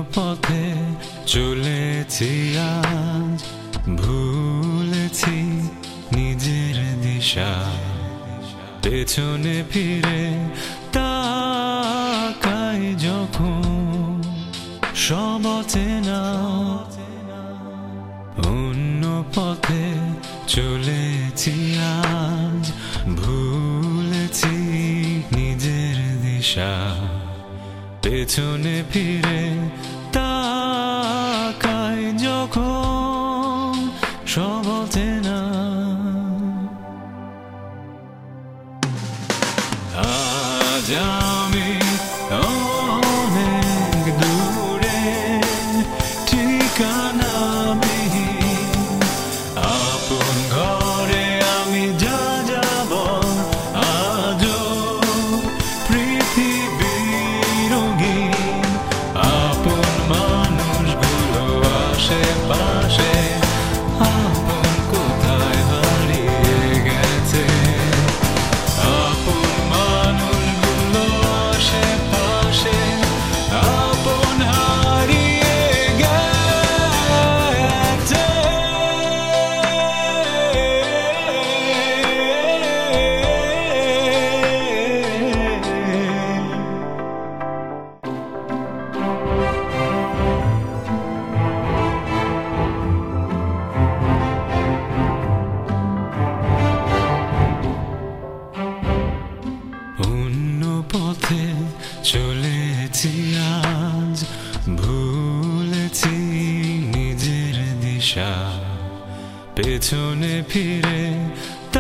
পথে চলেছি আজ, ভুলেছি নিজের দিশা। পেছনে ফিরে তাকাই যখন, সব অচেনা। অন্য পথে চলেছি আজ, ভুলেছি নিজের দিশা। পেছনে ফিরে তাকাই যখন, সব অচেনা। আজ আমি অনেক দূরে, ঠিকানাবিহীন আপন ঘরে আমি যা যাব। আজও পৃথিবী রঙিন, আপন মানুষগুলো আশেপাশে, আপন কোথায় হারিয়ে গেছে। আপন মানুষগুলো আশেপাশে, আপন হারিয়ে গেছে। অন্য পথে চলেছি আজ, ভুলেছি নিজের দিশা। পেছনে ফিরে